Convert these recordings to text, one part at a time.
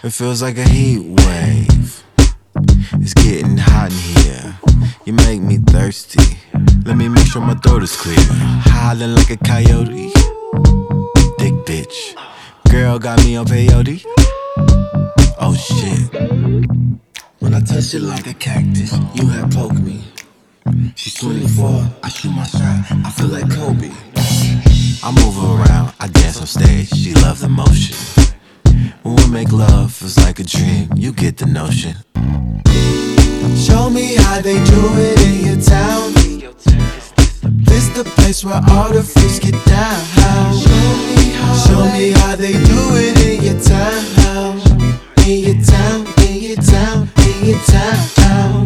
It feels like a heat wave. It's getting hot in here. You make me thirsty. Let me make sure my throat is clear. Howling like a coyote. Thick bitch. Girl got me on peyote. Oh shit. When I touch it like a cactus, you had poked me. She's 24, I shoot my shot, I feel like Kobe. I move her around, I dance on stage, she loves the motion. When we make love, it's like a dream, you get the notion. Show me how they do it in your town. This the place where all the freaks get down. Show me how they do it in your town. In your town, in your town, in your town.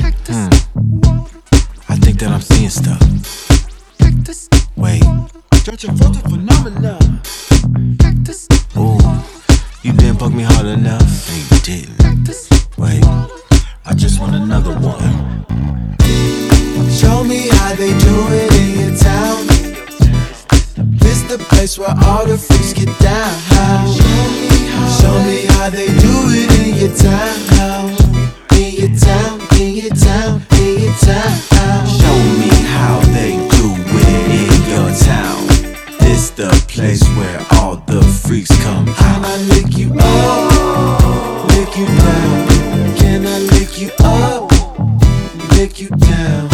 I think that I'm seeing stuff. Wait, Stretching for the phenomena. Ooh, you didn't poke me hard enough. No, you didn't. Wait, I just want another one. Show me how they do it in your town. This the place where all the freaks get down. Show me how they do it in your town. In your town, in your town, in your town. Show me how they do it in your town. This the place where all the freaks come out. Can I lick you up, lick you down? Can I lick you up, lick you down?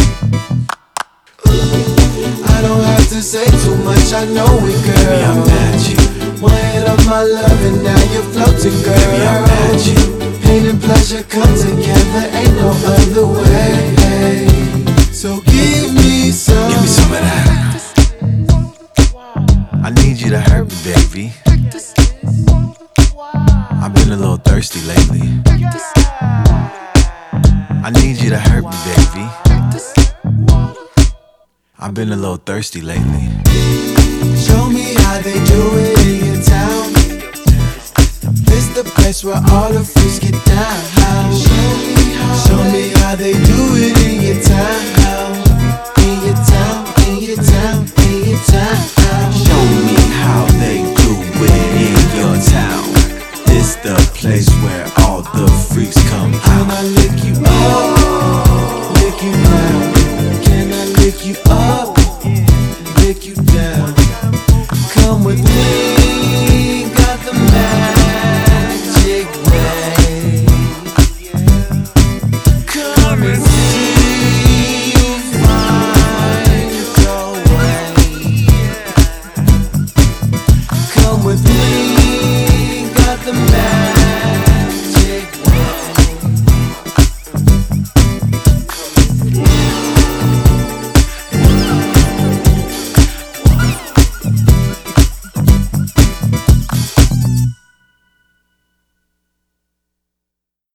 I don't have to say too much, I know it, girl. Baby, I'm magic. One hit of my love and now you're floating, girl. Baby, I'm magic. Pain and pleasure come together, ain't no other way. So give me some. Give me some of that. I need you to hurt me, baby. I've been a little thirsty lately. I need you to hurt me, baby. I've been a little thirsty lately. Show me how they do it in your town. This the place where all the freaks get down. Show me how they do it in your town. In your town, in your town, in your town. Show me how they do it in your town. This the place where all the freaks come out. Can I lick you up, lick you down? Can I lick you up, lick you down? Come with me.